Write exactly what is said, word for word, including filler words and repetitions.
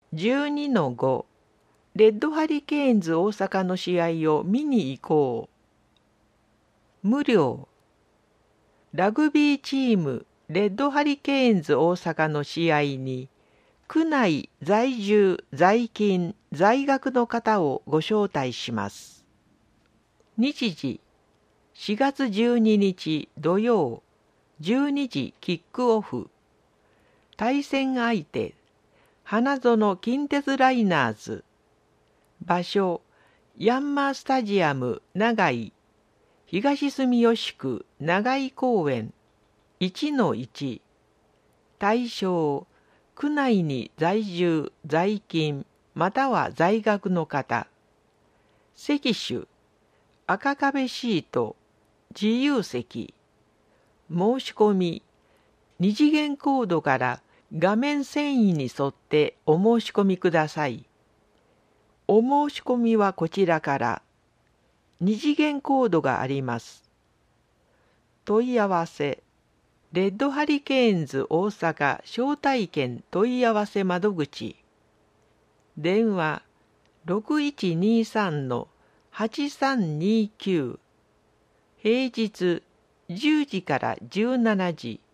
じゅうにのご レッドハリケーンズ大阪の試合を見に行こう。無料。ラグビーチームレッドハリケーンズ大阪の試合に区内在住在勤在学の方をご招待します。日時しがつじゅうににち土曜じゅうにじキックオフ。対戦相手花園近鉄ライナーズ。場所ヤンマースタジアム長井東住吉区長井公園 いちのいち。対象区内に在住在勤または在学の方。席種赤壁シート自由席。申し込み二次元コードから画面遷移に沿ってお申し込みください。お申し込みはこちらから二次元コードがあります。問い合わせレッドハリケーンズ大阪招待券問い合わせ窓口。電話 ろくいちにさんのはちさんにきゅう。平日じゅうじからじゅうしちじ。